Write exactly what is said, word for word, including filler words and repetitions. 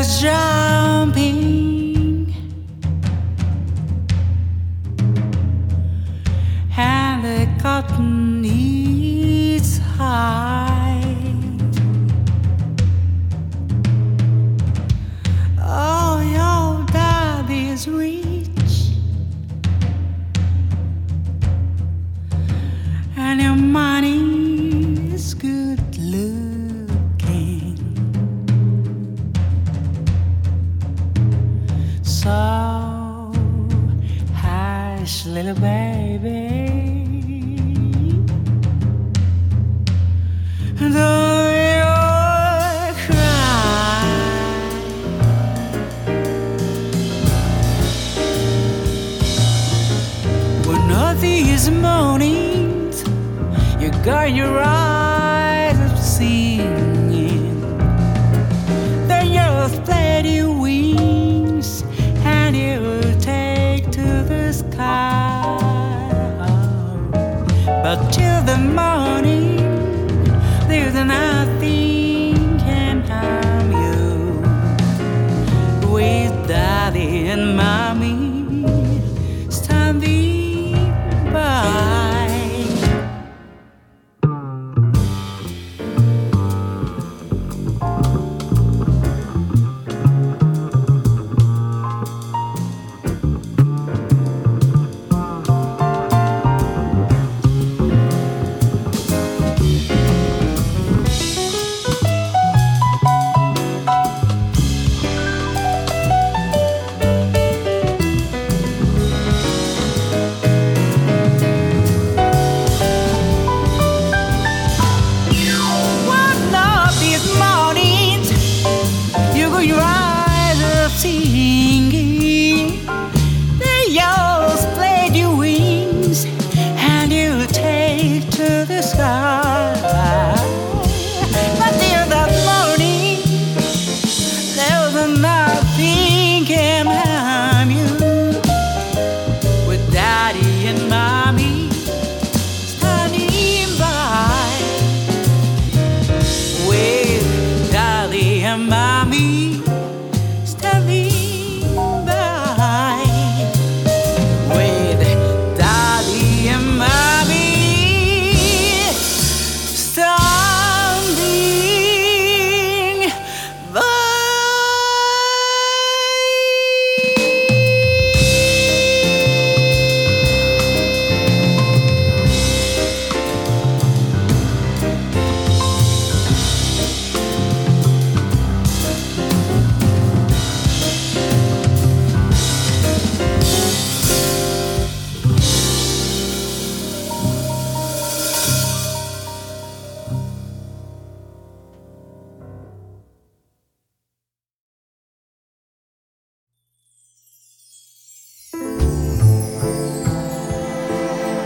just jumping. And the cotton is high. Oh, your daddy's rich, and your money is good looking. So hush, little baby, don't you cry. One of these mornings you got your eyes up singing, then you'll spread your wings and you will take to the sky. But till the morning